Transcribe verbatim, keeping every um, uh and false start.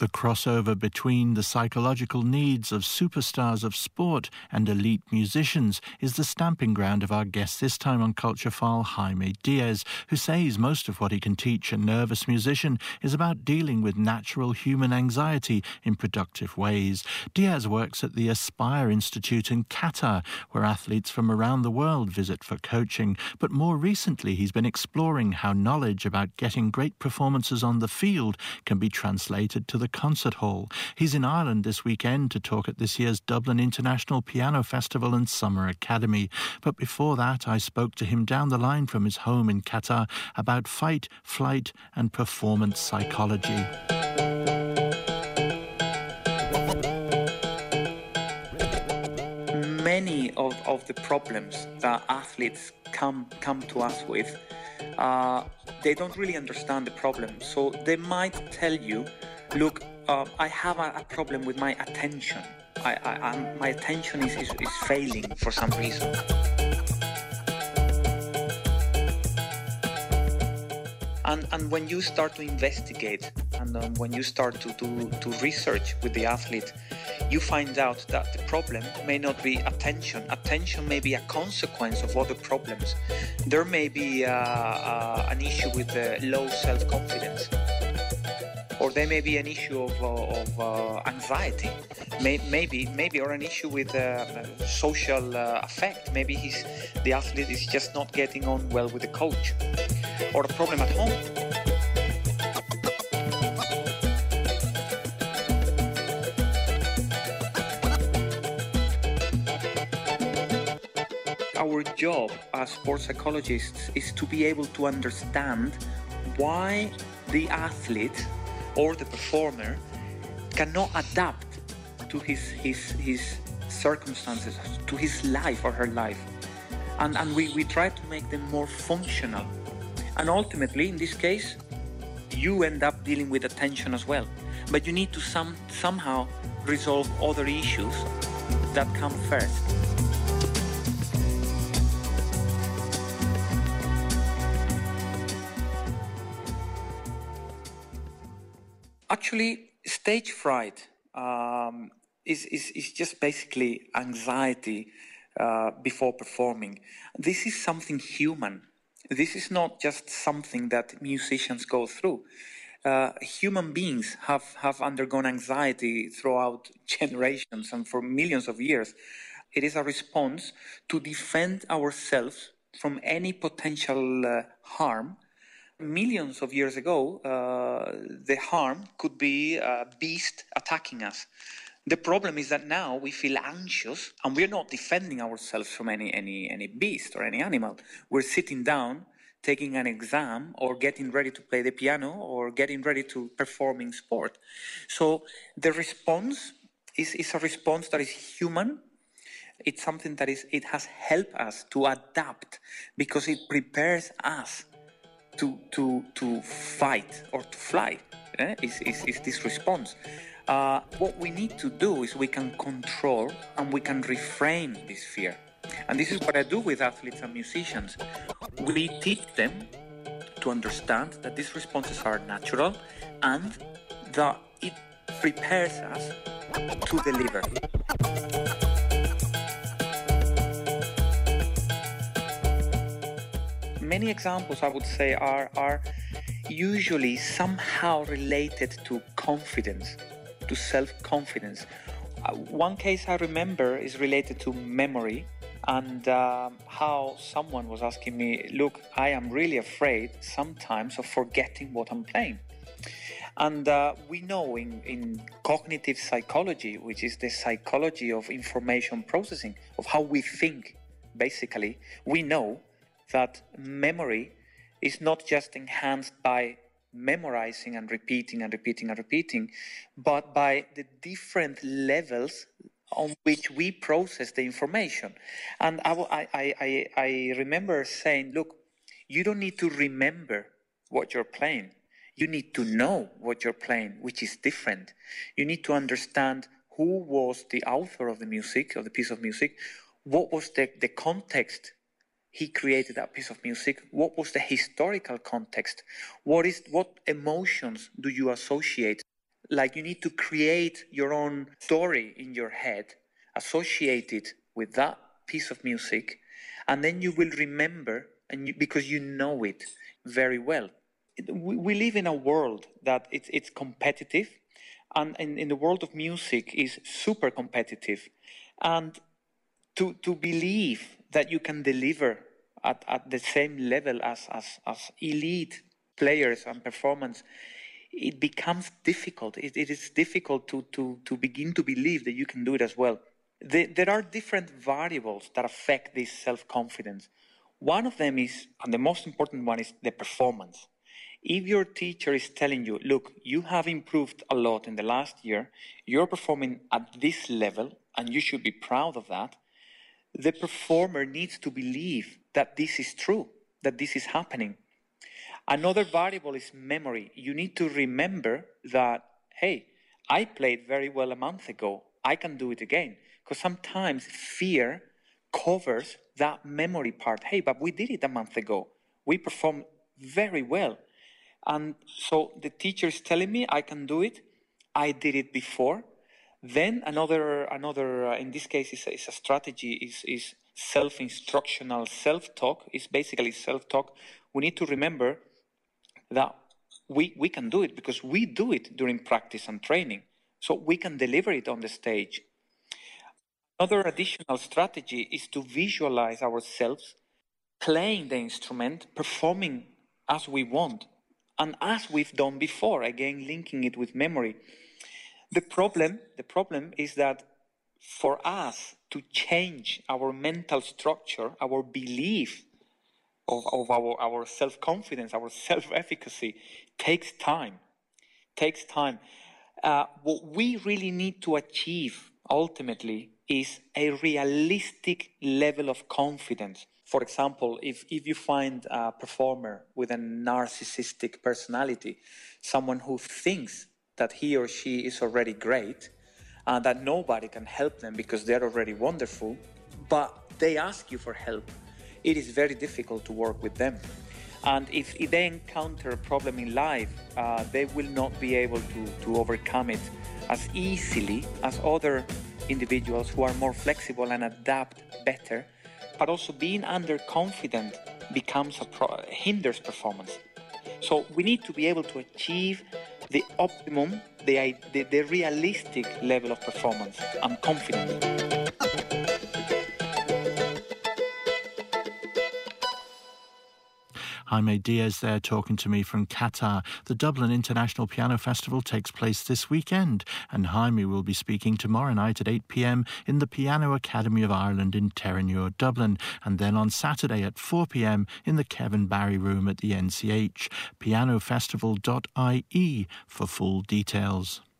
The crossover between the psychological needs of superstars of sport and elite musicians is the stamping ground of our guest this time on Culture File, Jaime Diaz, who says most of what he can teach a nervous musician is about dealing with natural human anxiety in productive ways. Diaz works at the Aspire Institute in Qatar, where athletes from around the world visit for coaching, but more recently he's been exploring how knowledge about getting great performances on the field can be translated to the concert hall. He's in Ireland this weekend to talk at this year's Dublin International Piano Festival and Summer Academy. But before that, I spoke to him down the line from his home in Qatar about fight, flight and performance psychology. Many of, of the problems that athletes come come to us with, uh, they don't really understand the problem. So they might tell you, look, uh, I have a, a problem with my attention. I, I, I'm, my attention is, is, is failing for some reason. And, and when you start to investigate and um, when you start to, to, to research with the athlete, you find out that the problem may not be attention. Attention may be a consequence of other problems. There may be uh, uh, an issue with uh, low self-confidence. Or there may be an issue of, uh, of uh, anxiety, may, maybe, maybe, or an issue with uh, social uh, affect. Maybe he's, the athlete is just not getting on well with the coach, or a problem at home. Our job as sports psychologists is to be able to understand why the athlete or the performer cannot adapt to his his his circumstances, to his life or her life. And, and we, we try to make them more functional. And ultimately, in this case, you end up dealing with attention as well. But you need to some, somehow resolve other issues that come first. Actually, stage fright um, is, is, is just basically anxiety uh, before performing. This is something human. This is not just something that musicians go through. Uh, human beings have, have undergone anxiety throughout generations and for millions of years. It is a response to defend ourselves from any potential uh, harm. Millions of years ago, uh, the harm could be a beast attacking us. The problem is that now we feel anxious and we're not defending ourselves from any, any, any beast or any animal. We're sitting down, taking an exam or getting ready to play the piano or getting ready to perform in sport. So the response is, is a response that is human. It's something that is, it has helped us to adapt because it prepares us to to to fight or to fly. Eh? Is, is, is this response. Uh, what we need to do is we can control and we can reframe this fear. And this is what I do with athletes and musicians. We teach them to understand that these responses are natural and that it prepares us to deliver. Many examples, I would say, are, are usually somehow related to confidence, to self-confidence. Uh, one case I remember is related to memory and um, how someone was asking me, look, I am really afraid sometimes of forgetting what I'm playing. And uh, we know in, in cognitive psychology, which is the psychology of information processing, of how we think, basically, we know that memory is not just enhanced by memorizing and repeating and repeating and repeating, but by the different levels on which we process the information. And I, I, I, I remember saying, look, you don't need to remember what you're playing. You need to know what you're playing, which is different. You need to understand who was the author of the music, of the piece of music, what was the, the context he created that piece of music, what was the historical context, what is what emotions do you associate? like you need to create your own story in your head, associate it with that piece of music, and then you will remember, and you, because you know it very well. We, we live in a world that it's, it's competitive, and in, in the world of music is super competitive. And to, to believe that you can deliver at, at the same level as, as, as elite players and performance, it becomes difficult. It, it is difficult to, to, to begin to believe that you can do it as well. The, there are different variables that affect this self-confidence. One of them is, and the most important one, is the performance. If your teacher is telling you, look, you have improved a lot in the last year, you're performing at this level, and you should be proud of that, the performer needs to believe that this is true, that this is happening. Another variable is memory. You need to remember that, hey, I played very well a month ago. I can do it again. Because sometimes fear covers that memory part. Hey, but we did it a month ago. We performed very well. And so the teacher is telling me I can do it. I did it before. Then another, another uh, in this case, is, is a strategy, is, is self-instructional self-talk. It's basically self-talk. We need to remember that we, we can do it because we do it during practice and training. So we can deliver it on the stage. Another additional strategy is to visualize ourselves playing the instrument, performing as we want, and as we've done before, again, linking it with memory. The problem, the problem is that for us to change our mental structure, our belief of, of our, our self-confidence, our self-efficacy, takes time, takes time. Uh, what we really need to achieve, ultimately, is a realistic level of confidence. For example, if, if you find a performer with a narcissistic personality, someone who thinks that he or she is already great, and that nobody can help them because they're already wonderful, but they ask you for help, it is very difficult to work with them. And if, if they encounter a problem in life, uh, they will not be able to, to overcome it as easily as other individuals who are more flexible and adapt better. But also being underconfident becomes a pro- hinders performance. So we need to be able to achieve the optimum, the, the, the realistic level of performance and confidence. Jaime Diaz there talking to me from Qatar. The Dublin International Piano Festival takes place this weekend, and Jaime will be speaking tomorrow night at eight p m in the Piano Academy of Ireland in Terenure, Dublin, and then on Saturday at four p m in the Kevin Barry Room at the N C H. piano festival dot I E for full details.